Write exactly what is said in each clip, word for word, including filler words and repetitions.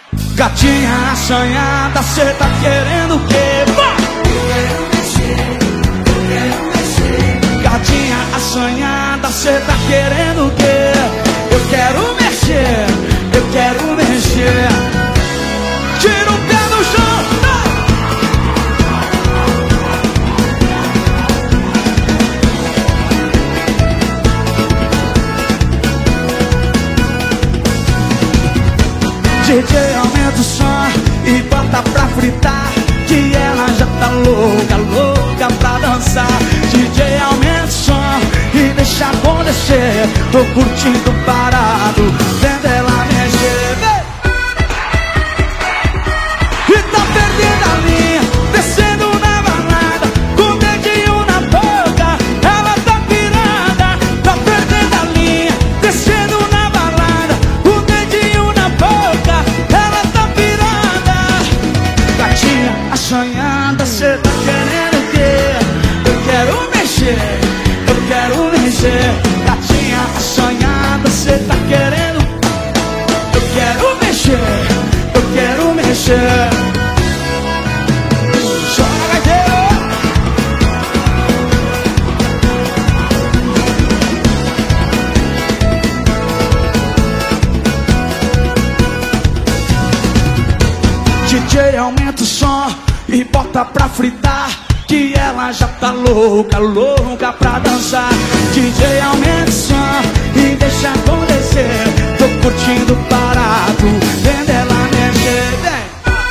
Gatinha assanhada, cê tá querendo o quê? Gatinha assanhada, cê tá querendo o quê? Eu quero mexer, eu quero mexer. Tira o pé do chão. D J, aumenta o som e bota pra fritar, que ela já tá louca, louca pra dançar. D J, aumenta o som e deixa acontecer. Tô curtindo parado, vendo ela mexer. E tá perdendo a linha, descendo na balada, com o dedinho na boca, ela tá pirada. Tá perdendo a linha, descendo na balada, com o dedinho na boca, ela tá pirada. Gatinha assanhada, cê tá querendo o quê? Eu quero mexer, eu quero mexer. Gatinha assanhada, cê tá querendo? Eu quero mexer, eu quero mexer. Joga gaiteiro. D J, aumenta o som e bota pra fritar, que ela já tá louca, louca pra dançar. D J, aumenta o som e deixa acontecer. Tô curtindo parado, vendo ela mexer. Vem.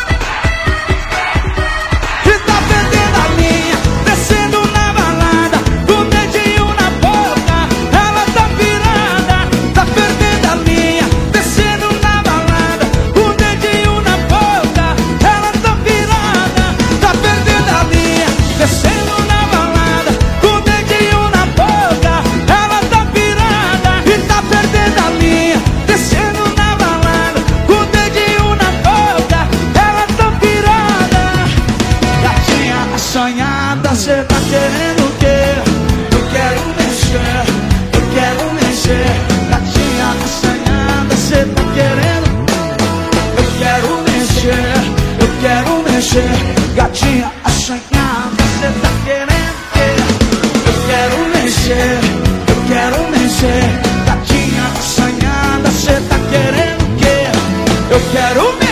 E tá perdendo a linha, descendo na balada, com o dedinho na boca, ela tá pirada. Tá perdendo a linha, descendo na balada, com o dedinho na boca, ela tá pirada. Tá perdendo a linha, descendo na balada, com o dedinho na boca, ela tá pirada. E tá perdendo a linha, descendo na balada, com o dedinho na boca, ela tá pirada. Gatinha assanhada, cê tá querendo o quê? Eu quero mexer, eu quero mexer. Gatinha assanhada, cê tá querendo? Eu quero mexer, eu quero mexer. Gatinha assanhada, cê tá querendo o quê? Eu quero mexer, eu quero mexer. Gatinha assanhada, cê tá querendo o quê? Eu quero mexer.